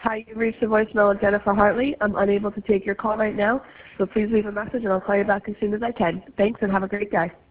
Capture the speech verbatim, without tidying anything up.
Hi, you've reached the voicemail of Jennifer Hartley. I'm unable to take your call right now, so please leave a message and I'll call you back as soon as I can. Thanks and have a great day.